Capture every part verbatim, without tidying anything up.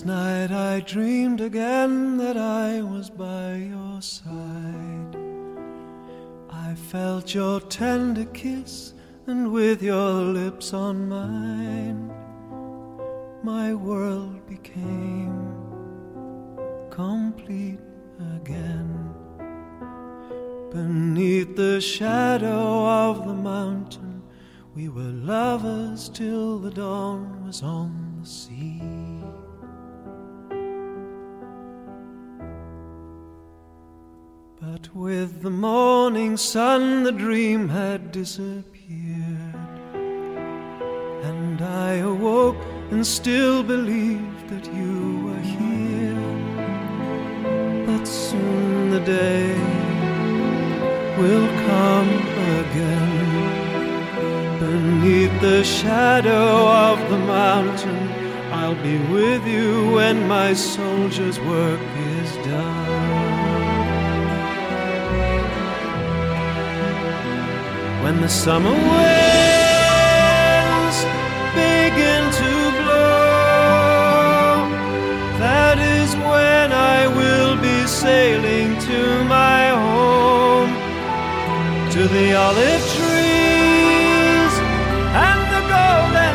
Last night I dreamed again that I was by your side. I felt your tender kiss, and with your lips on mine, my world became complete again. Beneath the shadow of the mountain, we were lovers till the dawn was on the sea. But with the morning sun the dream had disappeared, and I awoke and still believed that you were here. But soon the day will come again. Beneath the shadow of the mountain, I'll be with you when my soldier's work is done. When the summer winds begin to blow, that is when I will be sailing to my home, to the olive trees and the golden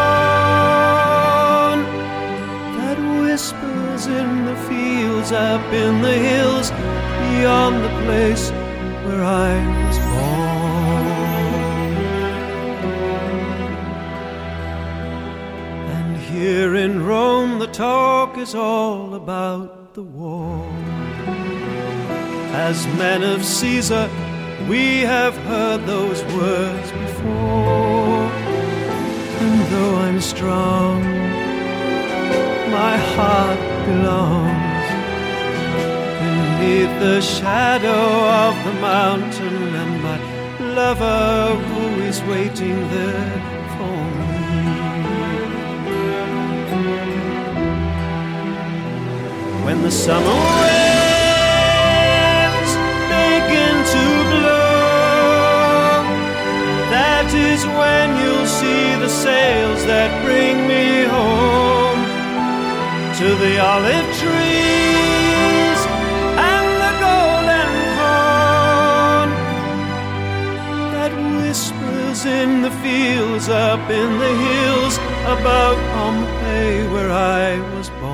corn that whispers in the fields up in the hills beyond the place where I was born. Here in Rome the talk is all about the war. As men of Caesar we have heard those words before. And though I'm strong, my heart belongs beneath the shadow of the mountain, and my lover who is waiting there for me. When the summer winds begin to blow, that is when you'll see the sails that bring me home, to the olive trees and the golden corn that whispers in the fields up in the hills above Pompeii where I was born.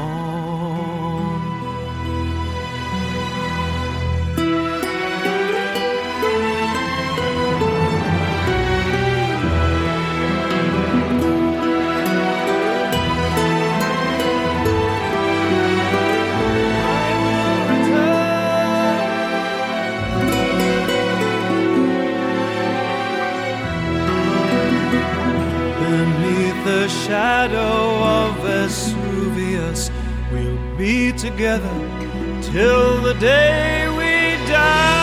The shadow of Vesuvius, we'll be together till the day we die.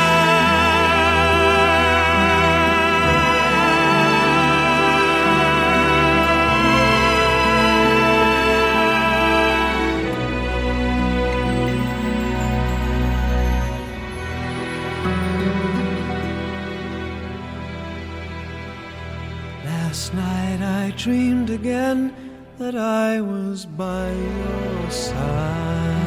Last night I dreamed again that I was by your side.